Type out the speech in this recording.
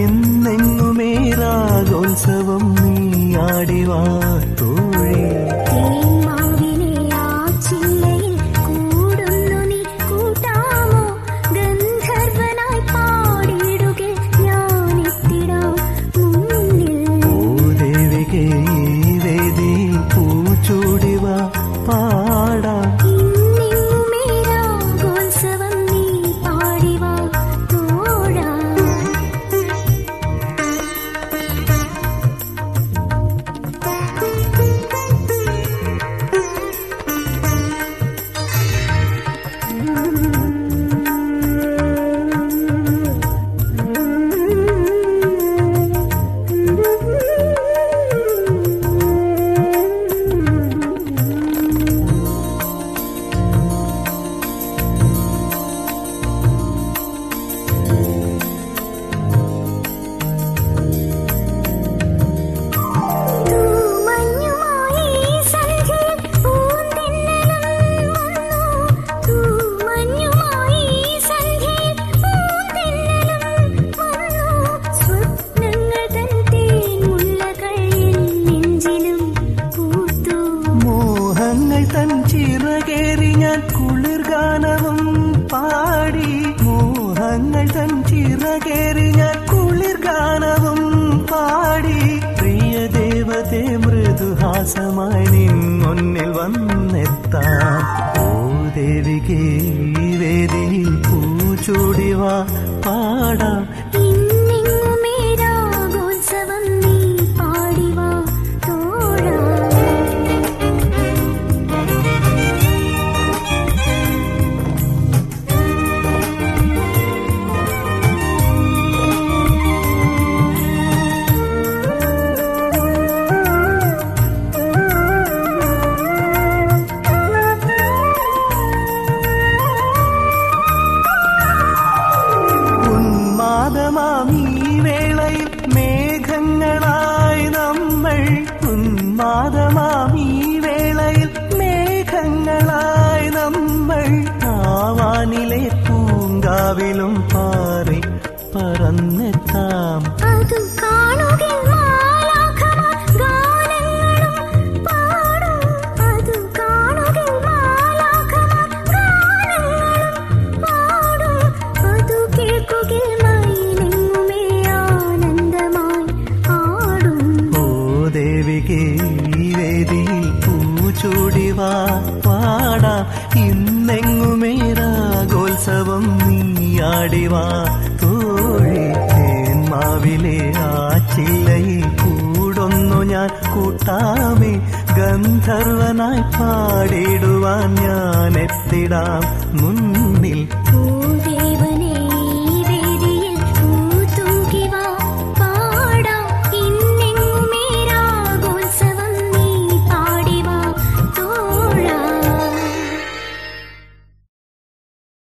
ഇന്നെങ്ങുമേ രാഗോത്സവം നീയാടിവാ തോഴി. ചിറകേറി ഞാൻ കുളിർഗാനവും പാടി, മോഹങ്ങൾ തൻ ചിറകേറി ഞാൻ കുളിർഗാനവും പാടി. പ്രിയ ദേവതേ മൃദുഹാസമായി നിൻ മുന്നിൽ വന്നെത്താം. ഓ ദേവികേ വേദിയിൽ പൂച്ചൂടിവാ പാടാം. ഉന്മാദമാമീ വേളയിൽ മേഘങ്ങളായി നമ്മൾ, ഉന്മാദമാമീ വേളയിൽ മേഘങ്ങളായി നമ്മൾ. ആവാനിലെ പൂങ്കാവിലും പാറി പറന്നെത്താം. വേദിയിൽ പൂച്ചൂടിവാ പാടാം. ഇന്നെങ്ങുമേ രാഗോത്സവം നീയാടിവാ തോഴി. തേന്മാവിലെ ആ ചില്ലയിൽ കൂടൊന്നു ഞാൻ കൂട്ടാമേ. ഗന്ധർവനായി പാടിടുവാൻ ഞാൻ എത്തിടാം മുന്നിൽ.